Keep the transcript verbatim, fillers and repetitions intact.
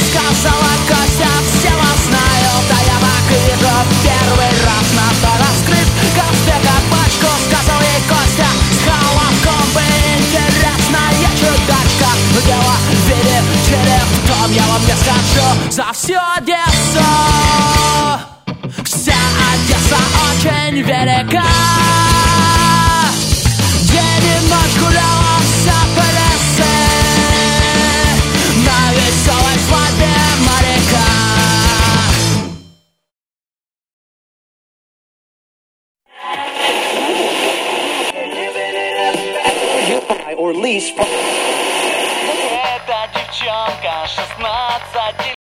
сказала Костя, все вас знают, а я так вижу первый раз на фотоскрип. Костя как пачку, сказал ей Костя, с головком бы интересная чудачка. Но дело в виде через том, я вам не скажу за всю Одессу. Вся Одесса очень велика. День и ночь гулялся по лесу на веселой свадьбе моряка. Эта девчонка шестнадцати